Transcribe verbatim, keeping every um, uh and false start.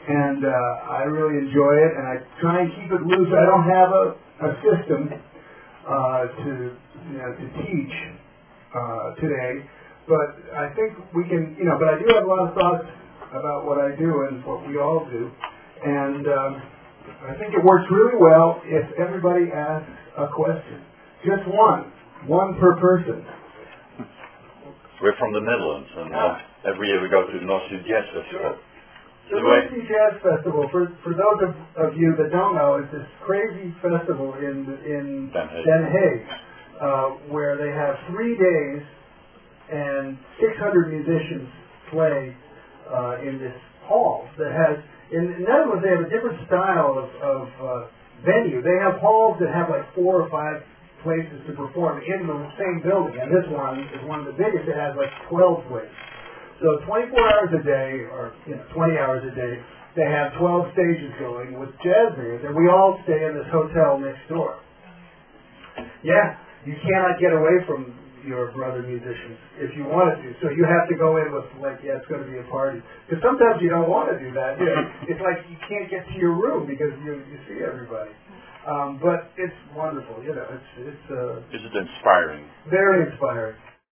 and uh, I really enjoy it, and I try and keep it loose. I don't have a, a system uh, to you know to teach uh, today, but I think we can, you know. But I do have a lot of thoughts about what I do and what we all do, and um, I think it works really well if everybody asks a question, just one, one per person. We're from the Netherlands, and uh, every year we go to the North Sea Jazz Festival. The North Sea Jazz Festival, for for those of, of you that don't know, is this crazy festival in in Den Haag, Den Haag uh, where they have three days and six hundred musicians play uh, in this hall that has. In the Netherlands, they have a different style of, of uh, venue. They have halls that have like four or five places to perform in the same building, and this one is one of the biggest. It has like twelve places. So twenty-four hours a day, or you know, twenty hours a day, they have twelve stages going with jazz bands, and we all stay in this hotel next door. Yeah, you cannot get away from your brother musicians if you wanted to. So you have to go in with like, yeah, it's going to be a party. Because sometimes you don't want to do that. You know, it's like you can't get to your room because you you see everybody. Um, but it's wonderful, you know. It's it's uh, is it inspiring? Very inspiring.